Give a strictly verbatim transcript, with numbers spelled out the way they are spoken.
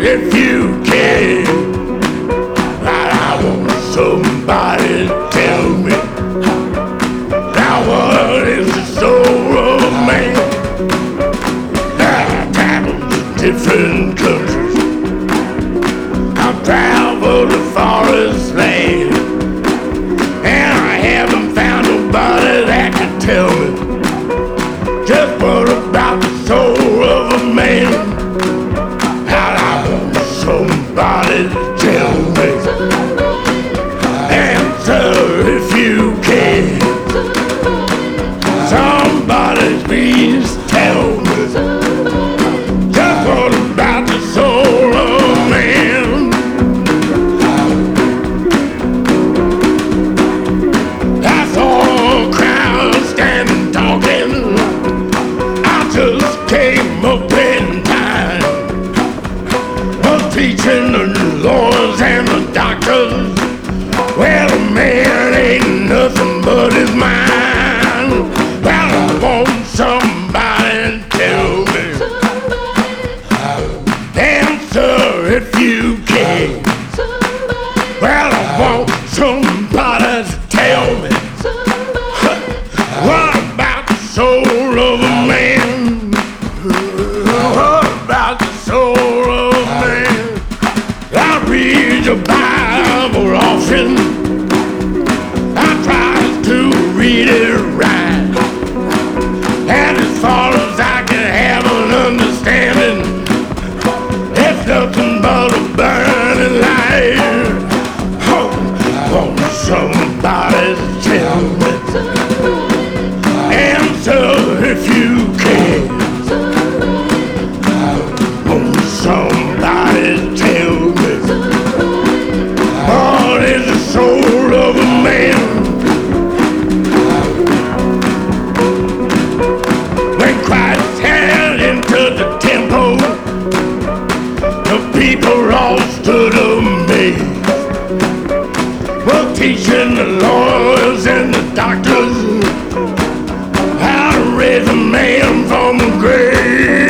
if you can. I want somebody to tell me now what is the soul of a man. I've traveled to different countries, I've traveled the forest land, and I haven't found nobody that can tell me just what about the soul of a man. I want somebody to tell me. Answer if you can. Somebody please tell me just what about the soul of a man. I saw a crowd standing talking, I just came up in time, was teaching the lawyers and the doctors. Well, a man ain't nothing but his mind. Well, I want somebody to tell me. Answer if you can. Well, I want somebody to tell me what about the soul of a man. What about the soul of a man? I read the Bible often, I try to read it right, and as far as I can have an understanding, it's nothing but a burning light. Oh, I want somebody to tell me. Answer if you can. I want somebody to tell me what is the soul of a man. When Christ headed into the temple, the people all stood amazed. Well, teaching the lawyers and the doctors how to raise a man from the grave.